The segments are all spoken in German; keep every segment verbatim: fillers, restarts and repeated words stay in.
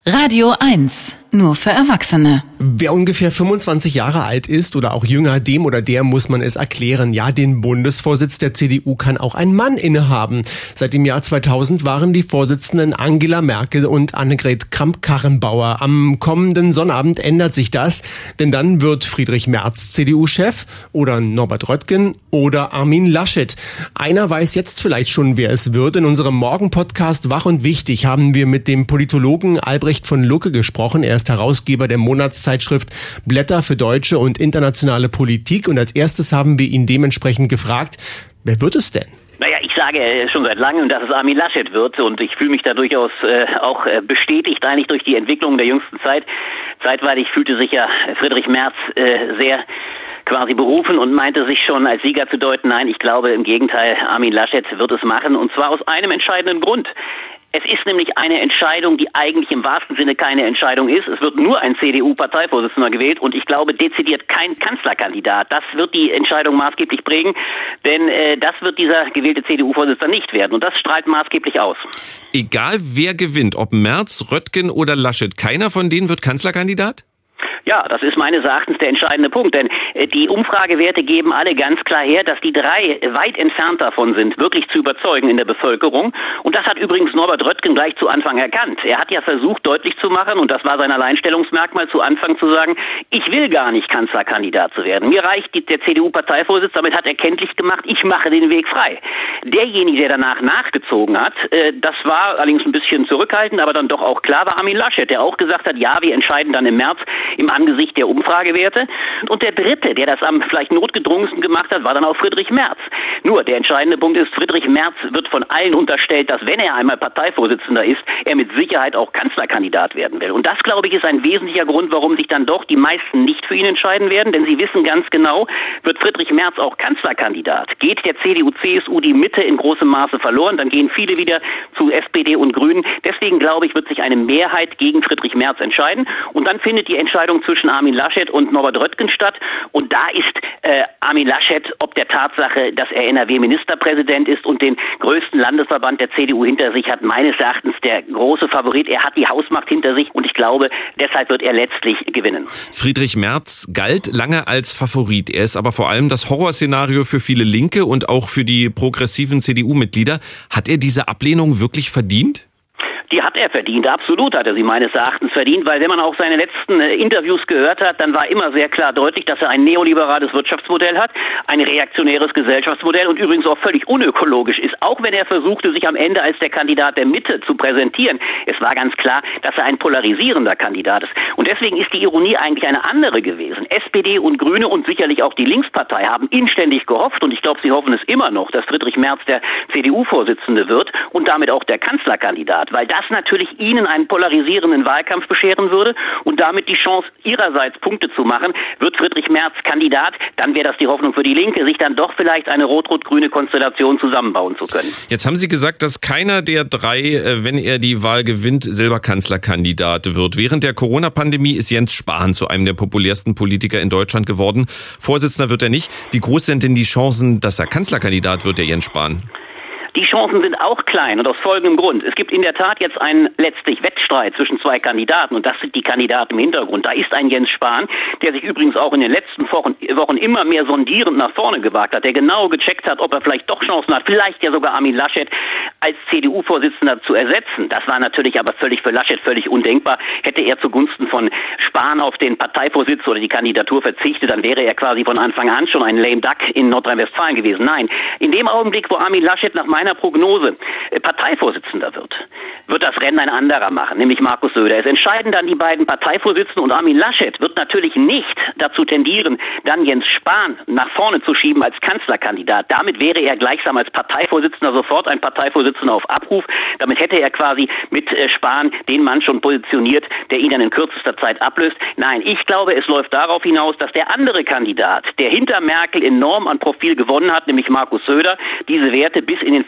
Radio eins, nur für Erwachsene. Wer ungefähr fünfundzwanzig Jahre alt ist oder auch jünger, dem oder der muss man es erklären. Ja, den Bundesvorsitz der C D U kann auch ein Mann innehaben. Seit dem Jahr zweitausend waren die Vorsitzenden Angela Merkel und Annegret Kramp-Karrenbauer. Am kommenden Sonnabend ändert sich das, denn dann wird Friedrich Merz C D U-Chef oder Norbert Röttgen oder Armin Laschet. Einer weiß jetzt vielleicht schon, wer es wird. In unserem Morgen-Podcast Wach und Wichtig haben wir mit dem Politologen Albrecht von Lucke gesprochen. Er ist Herausgeber der Monatszeitschrift Blätter für deutsche und internationale Politik. Und als erstes haben wir ihn dementsprechend gefragt, wer wird es denn? Naja, ich sage schon seit langem, dass es Armin Laschet wird, und ich fühle mich da durchaus äh, auch äh, bestätigt eigentlich durch die Entwicklung der jüngsten Zeit. Zeitweilig fühlte sich ja Friedrich Merz äh, sehr quasi berufen und meinte sich schon als Sieger zu deuten. Nein, ich glaube im Gegenteil, Armin Laschet wird es machen, und zwar aus einem entscheidenden Grund. Es ist nämlich eine Entscheidung, die eigentlich im wahrsten Sinne keine Entscheidung ist. Es wird nur ein C D U-Parteivorsitzender gewählt, und ich glaube dezidiert kein Kanzlerkandidat. Das wird die Entscheidung maßgeblich prägen, denn äh, das wird dieser gewählte C D U-Vorsitzender nicht werden, und das strahlt maßgeblich aus. Egal wer gewinnt, ob Merz, Röttgen oder Laschet, keiner von denen wird Kanzlerkandidat? Ja, das ist meines Erachtens der entscheidende Punkt, denn die Umfragewerte geben alle ganz klar her, dass die drei weit entfernt davon sind, wirklich zu überzeugen in der Bevölkerung. Und das hat übrigens Norbert Röttgen gleich zu Anfang erkannt. Er hat ja versucht, deutlich zu machen, und das war sein Alleinstellungsmerkmal, zu Anfang zu sagen, ich will gar nicht Kanzlerkandidat zu werden. Mir reicht der C D U-Parteivorsitz, damit hat er kenntlich gemacht, ich mache den Weg frei. Derjenige, der danach nachgezogen hat, das war allerdings ein bisschen zurückhaltend, aber dann doch auch klar, war Armin Laschet, der auch gesagt hat, ja, wir entscheiden dann im März im angesichts der Umfragewerte. Und der Dritte, der das am vielleicht notgedrungensten gemacht hat, war dann auch Friedrich Merz. Nur, der entscheidende Punkt ist, Friedrich Merz wird von allen unterstellt, dass, wenn er einmal Parteivorsitzender ist, er mit Sicherheit auch Kanzlerkandidat werden will. Und das, glaube ich, ist ein wesentlicher Grund, warum sich dann doch die meisten nicht für ihn entscheiden werden, denn sie wissen ganz genau, wird Friedrich Merz auch Kanzlerkandidat, geht der C D U C S U die Mitte in großem Maße verloren, dann gehen viele wieder zu S P D und Grünen. Deswegen, glaube ich, wird sich eine Mehrheit gegen Friedrich Merz entscheiden, und dann findet die Entscheidung zwischen Armin Laschet und Norbert Röttgen statt. Und da ist äh, Armin Laschet, ob der Tatsache, dass er N R W-Ministerpräsident ist und den größten Landesverband der C D U hinter sich hat, meines Erachtens der große Favorit. Er hat die Hausmacht hinter sich, und ich glaube, deshalb wird er letztlich gewinnen. Friedrich Merz galt lange als Favorit. Er ist aber vor allem das Horrorszenario für viele Linke und auch für die progressiven C D U-Mitglieder. Hat er diese Ablehnung wirklich verdient? Die hat er verdient, absolut hat er sie meines Erachtens verdient, weil wenn man auch seine letzten äh, Interviews gehört hat, dann war immer sehr klar deutlich, dass er ein neoliberales Wirtschaftsmodell hat, ein reaktionäres Gesellschaftsmodell und übrigens auch völlig unökologisch ist, auch wenn er versuchte, sich am Ende als der Kandidat der Mitte zu präsentieren. Es war ganz klar, dass er ein polarisierender Kandidat ist. Und deswegen ist die Ironie eigentlich eine andere gewesen. S P D und Grüne und sicherlich auch die Linkspartei haben inständig gehofft, und ich glaube, sie hoffen es immer noch, dass Friedrich Merz der C D U-Vorsitzende wird und damit auch der Kanzlerkandidat, weil das natürlich ihnen einen polarisierenden Wahlkampf bescheren würde und damit die Chance, ihrerseits Punkte zu machen. Wird Friedrich Merz Kandidat, dann wäre das die Hoffnung für die Linke, sich dann doch vielleicht eine rot-rot-grüne Konstellation zusammenbauen zu können. Jetzt haben Sie gesagt, dass keiner der drei, wenn er die Wahl gewinnt, selber Kanzlerkandidat wird. Während der Corona-Pandemie ist Jens Spahn zu einem der populärsten Politiker in Deutschland geworden. Vorsitzender wird er nicht. Wie groß sind denn die Chancen, dass er Kanzlerkandidat wird, der Jens Spahn? Die Chancen sind auch klein, und aus folgendem Grund. Es gibt in der Tat jetzt einen letztlich Wettstreit zwischen zwei Kandidaten, und das sind die Kandidaten im Hintergrund. Da ist ein Jens Spahn, der sich übrigens auch in den letzten Wochen, Wochen immer mehr sondierend nach vorne gewagt hat, der genau gecheckt hat, ob er vielleicht doch Chancen hat, vielleicht ja sogar Armin Laschet als C D U-Vorsitzender zu ersetzen. Das war natürlich aber völlig für Laschet völlig undenkbar. Hätte er zugunsten von Spahn auf den Parteivorsitz oder die Kandidatur verzichtet, dann wäre er quasi von Anfang an schon ein lame duck in Nordrhein-Westfalen gewesen. Nein, in dem Augenblick, wo Armin Laschet nach meiner Prognose Parteivorsitzender wird, wird das Rennen ein anderer machen, nämlich Markus Söder. Es entscheiden dann die beiden Parteivorsitzenden, und Armin Laschet wird natürlich nicht dazu tendieren, dann Jens Spahn nach vorne zu schieben als Kanzlerkandidat. Damit wäre er gleichsam als Parteivorsitzender sofort ein Parteivorsitzender auf Abruf. Damit hätte er quasi mit Spahn den Mann schon positioniert, der ihn dann in kürzester Zeit ablöst. Nein, ich glaube, es läuft darauf hinaus, dass der andere Kandidat, der hinter Merkel enorm an Profil gewonnen hat, nämlich Markus Söder, diese Werte bis in den Februar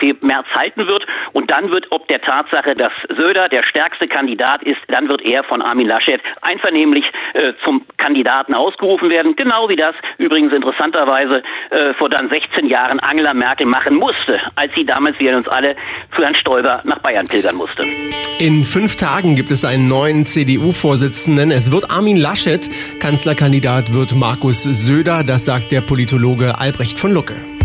wie Merz halten wird. Und dann wird, ob der Tatsache, dass Söder der stärkste Kandidat ist, dann wird er von Armin Laschet einvernehmlich äh, zum Kandidaten ausgerufen werden. Genau wie das übrigens interessanterweise äh, vor dann sechzehn Jahren Angela Merkel machen musste, als sie damals, wir uns alle, zu Herrn Stoiber nach Bayern pilgern musste. In fünf Tagen gibt es einen neuen C D U-Vorsitzenden. Es wird Armin Laschet. Kanzlerkandidat wird Markus Söder. Das sagt der Politologe Albrecht von Lucke.